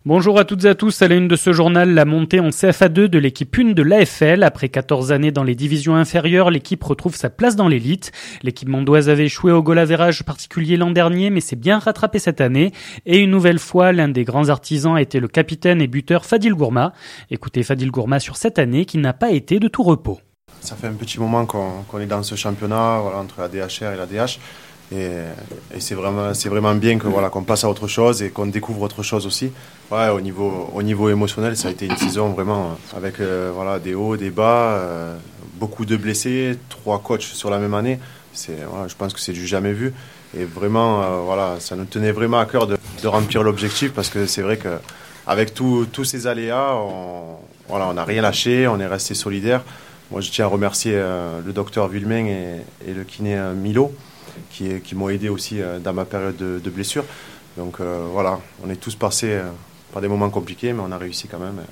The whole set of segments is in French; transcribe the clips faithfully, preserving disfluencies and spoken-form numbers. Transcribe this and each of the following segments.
Bonjour à toutes et à tous, à la une de ce journal, la montée en C F A deux de l'équipe un de l'A F L. Après quatorze années dans les divisions inférieures, l'équipe retrouve sa place dans l'élite. L'équipe mondoise avait échoué au goal average particulier l'an dernier, mais s'est bien rattrapée cette année. Et une nouvelle fois, l'un des grands artisans a été le capitaine et buteur Fadil Gourma. Écoutez Fadil Gourma sur cette année qui n'a pas été de tout repos. Ça fait un petit moment qu'on, qu'on est dans ce championnat voilà, entre la D H R et la D H. Et, et c'est vraiment, c'est vraiment bien que, voilà, qu'on passe à autre chose et qu'on découvre autre chose aussi. Ouais, au niveau, au niveau émotionnel, ça a été une saison vraiment avec euh, voilà, des hauts, des bas, euh, beaucoup de blessés, trois coachs sur la même année. C'est, voilà, je pense que c'est du jamais vu. Et vraiment, euh, voilà, ça nous tenait vraiment à cœur de, de remplir l'objectif parce que c'est vrai qu'avec tous ces aléas, on voilà, on n'a rien lâché, on est resté solidaires. Moi, je tiens à remercier euh, le docteur Villemain et, et le kiné euh, Milo. Qui, qui m'ont aidé aussi dans ma période de, de blessure. Donc euh, voilà, on est tous passés euh, par des moments compliqués, mais on a réussi quand même.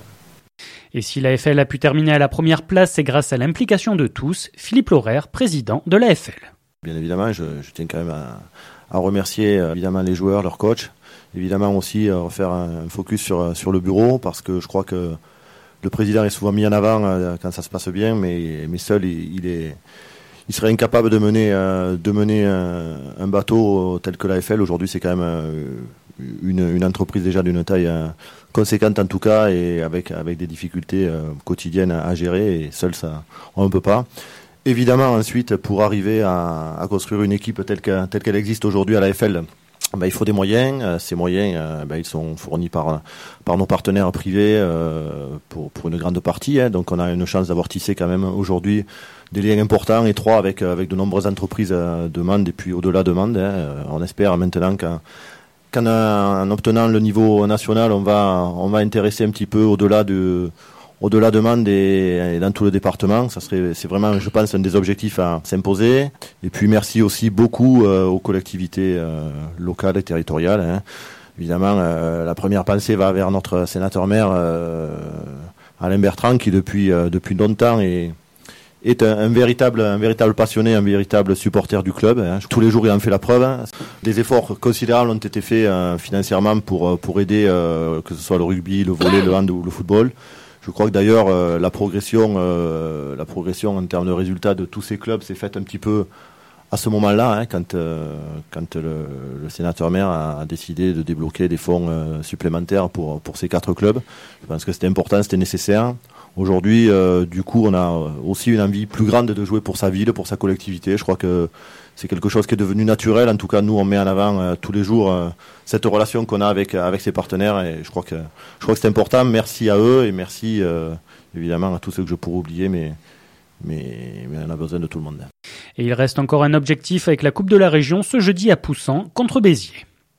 Et si l'A F L a pu terminer à la première place, c'est grâce à l'implication de tous. Philippe Laurer, président de l'A F L. Bien évidemment, je, je tiens quand même à, à remercier euh, évidemment les joueurs, leurs coachs. Évidemment aussi euh, refaire un focus sur, sur le bureau, parce que je crois que le président est souvent mis en avant euh, quand ça se passe bien, mais, mais seul il, il est... Il serait incapable de mener, euh, de mener un, un bateau tel que l'A F L. Aujourd'hui, c'est quand même euh, une, une entreprise déjà d'une taille euh, conséquente en tout cas et avec, avec des difficultés euh, quotidiennes à, à gérer. Et seul, ça, on ne peut pas. Évidemment, ensuite, pour arriver à, à construire une équipe telle, que, telle qu'elle existe aujourd'hui à l'A F L, ben, il faut des moyens. Ces moyens, ben, ils sont fournis par, par nos partenaires privés euh, pour, pour une grande partie. Hein. Donc, on a une chance d'avoir tissé quand même aujourd'hui des liens importants, étroits avec, avec de nombreuses entreprises euh, de Mende et puis au-delà de Mende. Hein. On espère maintenant qu'en, qu'en en obtenant le niveau national, on va, on va intéresser un petit peu au-delà de, au-delà de Mende et, et dans tout le département. Ça serait, c'est vraiment, je pense, un des objectifs à s'imposer. Et puis merci aussi beaucoup euh, aux collectivités euh, locales et territoriales. Hein. Évidemment, euh, la première pensée va vers notre sénateur-maire euh, Alain Bertrand, qui depuis, euh, depuis longtemps est est un, un véritable un véritable passionné, un véritable supporter du club. Hein. Tous les jours, il en fait la preuve. Hein. Des efforts considérables ont été faits euh, financièrement pour pour aider euh, que ce soit le rugby, le volley, le hand ou le football. Je crois que d'ailleurs euh, la progression euh, la progression en termes de résultats de tous ces clubs s'est faite un petit peu à ce moment-là, hein, quand euh, quand le, le sénateur-maire a, a décidé de débloquer des fonds euh, supplémentaires pour pour ces quatre clubs. Je pense que c'était important, c'était nécessaire. Aujourd'hui, euh, du coup, on a aussi une envie plus grande de jouer pour sa ville, pour sa collectivité. Je crois que c'est quelque chose qui est devenu naturel. En tout cas, nous, on met en avant euh, tous les jours euh, cette relation qu'on a avec avec ses partenaires. Et je crois que je crois que c'est important. Merci à eux et merci euh, évidemment à tous ceux que je pourrais oublier, mais mais mais on a besoin de tout le monde. Et il reste encore un objectif avec la Coupe de la Région ce jeudi à Poussan contre Béziers.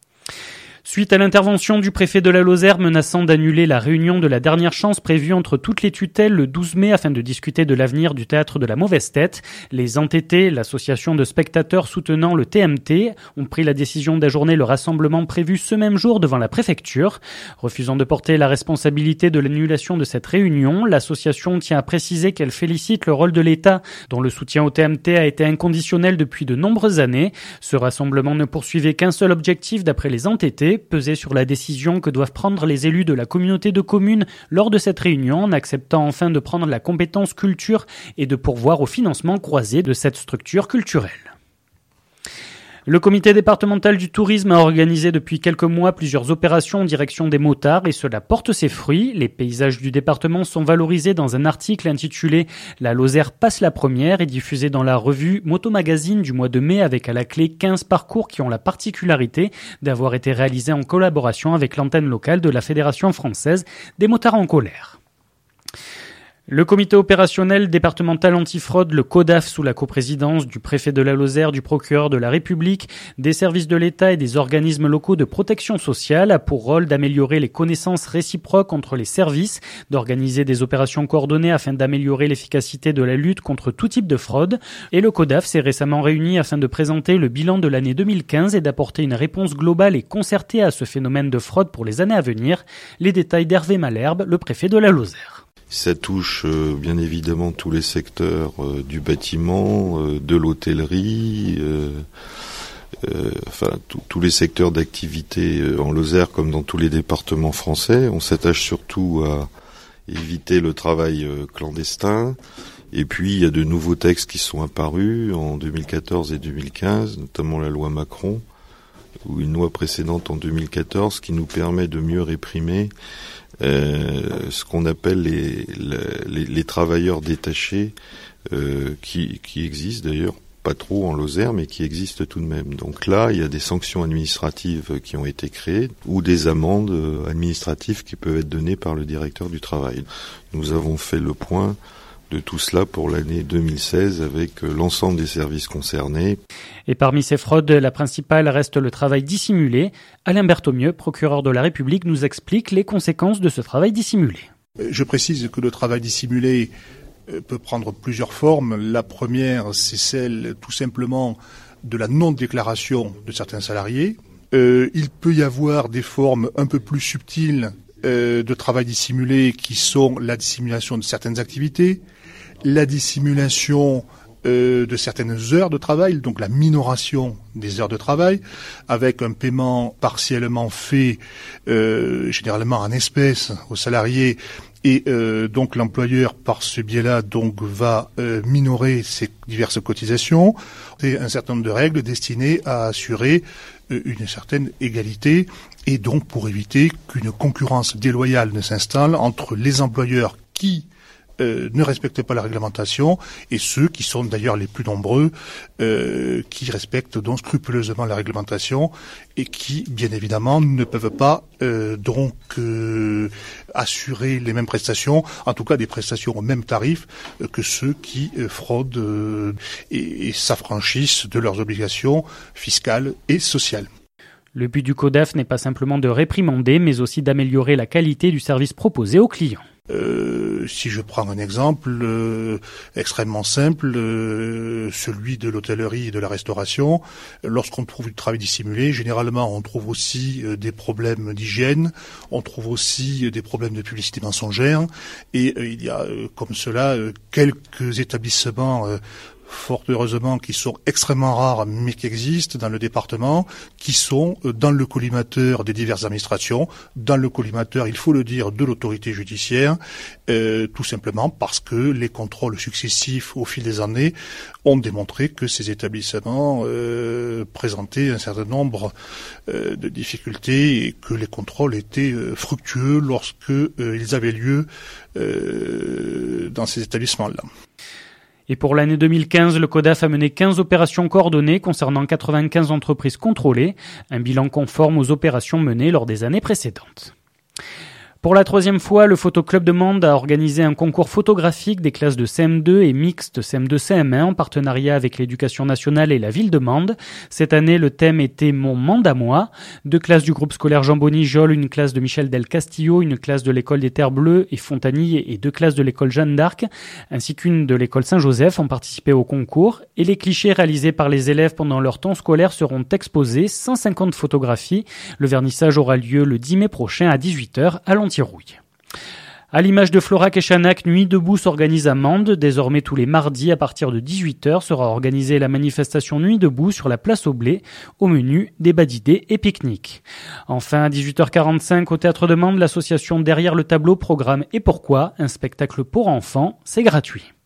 Suite à l'intervention du préfet de la Lozère menaçant d'annuler la réunion de la dernière chance prévue entre toutes les tutelles le douze mai afin de discuter de l'avenir du théâtre de la Mauvaise Tête, les entêtés, l'association de spectateurs soutenant le T M T, ont pris la décision d'ajourner le rassemblement prévu ce même jour devant la préfecture. Refusant de porter la responsabilité de l'annulation de cette réunion, l'association tient à préciser qu'elle félicite le rôle de l'État, dont le soutien au T M T a été inconditionnel depuis de nombreuses années. Ce rassemblement ne poursuivait qu'un seul objectif d'après les entêtés, peser sur la décision que doivent prendre les élus de la communauté de communes lors de cette réunion, en acceptant enfin de prendre la compétence culture et de pourvoir au financement croisé de cette structure culturelle. Le comité départemental du tourisme a organisé depuis quelques mois plusieurs opérations en direction des motards et cela porte ses fruits. Les paysages du département sont valorisés dans un article intitulé « La Lozère passe la première » et diffusé dans la revue Moto Magazine du mois de mai avec à la clé quinze parcours qui ont la particularité d'avoir été réalisés en collaboration avec l'antenne locale de la Fédération française des motards en colère. Le comité opérationnel départemental antifraude, le CODAF, sous la coprésidence du préfet de la Lozère, du procureur de la République, des services de l'État et des organismes locaux de protection sociale, a pour rôle d'améliorer les connaissances réciproques entre les services, d'organiser des opérations coordonnées afin d'améliorer l'efficacité de la lutte contre tout type de fraude. Et le CODAF s'est récemment réuni afin de présenter le bilan de l'année deux mille quinze et d'apporter une réponse globale et concertée à ce phénomène de fraude pour les années à venir. Les détails d'Hervé Malherbe, le préfet de la Lozère. Ça touche euh, bien évidemment tous les secteurs euh, du bâtiment, euh, de l'hôtellerie, euh, euh, enfin tous les secteurs d'activité euh, en Lozère comme dans tous les départements français. On s'attache surtout à éviter le travail euh, clandestin. Et puis il y a de nouveaux textes qui sont apparus en deux mille quatorze et deux mille quinze, notamment la loi Macron, ou une loi précédente en deux mille quatorze qui nous permet de mieux réprimer euh, ce qu'on appelle les, les, les travailleurs détachés, euh, qui, qui existent d'ailleurs pas trop en Lozère, mais qui existent tout de même. Donc là, il y a des sanctions administratives qui ont été créées, ou des amendes administratives qui peuvent être données par le directeur du travail. Nous avons fait le point de tout cela pour l'année deux mille seize avec l'ensemble des services concernés. Et parmi ces fraudes, la principale reste le travail dissimulé. Alain Berthaumieux, procureur de la République, nous explique les conséquences de ce travail dissimulé. Je précise que le travail dissimulé peut prendre plusieurs formes. La première, c'est celle tout simplement de la non-déclaration de certains salariés. Euh, il peut y avoir des formes un peu plus subtiles euh, de travail dissimulé qui sont la dissimulation de certaines activités, la dissimulation euh, de certaines heures de travail, donc la minoration des heures de travail, avec un paiement partiellement fait, euh, généralement en espèces aux salariés, et euh, donc l'employeur, par ce biais-là, donc va euh, minorer ces diverses cotisations. C'est un certain nombre de règles destinées à assurer euh, une certaine égalité, et donc pour éviter qu'une concurrence déloyale ne s'installe entre les employeurs qui Euh, ne respectent pas la réglementation et ceux qui sont d'ailleurs les plus nombreux, euh, qui respectent donc scrupuleusement la réglementation et qui, bien évidemment, ne peuvent pas euh, donc euh, assurer les mêmes prestations, en tout cas des prestations au même tarif euh, que ceux qui euh, fraudent euh, et, et s'affranchissent de leurs obligations fiscales et sociales. Le but du CODAF n'est pas simplement de réprimander, mais aussi d'améliorer la qualité du service proposé aux clients. Euh, si je prends un exemple euh, extrêmement simple, euh, celui de l'hôtellerie et de la restauration, lorsqu'on trouve du travail dissimulé, généralement on trouve aussi euh, des problèmes d'hygiène, on trouve aussi euh, des problèmes de publicité mensongère, et euh, il y a euh, comme cela euh, quelques établissements euh, fort heureusement, qui sont extrêmement rares, mais qui existent dans le département, qui sont dans le collimateur des diverses administrations, dans le collimateur, il faut le dire, de l'autorité judiciaire, euh, tout simplement parce que les contrôles successifs au fil des années ont démontré que ces établissements euh, présentaient un certain nombre euh, de difficultés et que les contrôles étaient euh, fructueux lorsque euh, ils avaient lieu euh, dans ces établissements-là. Et pour l'année deux mille quinze, le CODAF a mené quinze opérations coordonnées concernant quatre-vingt-quinze entreprises contrôlées, un bilan conforme aux opérations menées lors des années précédentes. Pour la troisième fois, le Photoclub de Mende a organisé un concours photographique des classes de C M deux et mixte C M deux C M un en partenariat avec l'Éducation nationale et la ville de Mende. Cette année, le thème était Mon Mende à moi. Deux classes du groupe scolaire Jean Bonny-Jol, une classe de Michel Del Castillo, une classe de l'école des Terres Bleues et Fontanille et deux classes de l'école Jeanne d'Arc, ainsi qu'une de l'école Saint-Joseph ont participé au concours. Et les clichés réalisés par les élèves pendant leur temps scolaire seront exposés, cent cinquante photographies. Le vernissage aura lieu le dix mai prochain à dix-huit heures à Lantirouille. À l'image de Florac et Chanac, Nuit debout s'organise à Mende. Désormais, tous les mardis, à partir de dix-huit heures, sera organisée la manifestation Nuit debout sur la place au Blé. Au menu, débat d'idées et pique-nique. Enfin, à dix-huit heures quarante-cinq, au Théâtre de Mende, l'association Derrière le tableau programme Et pourquoi, un spectacle pour enfants. C'est gratuit.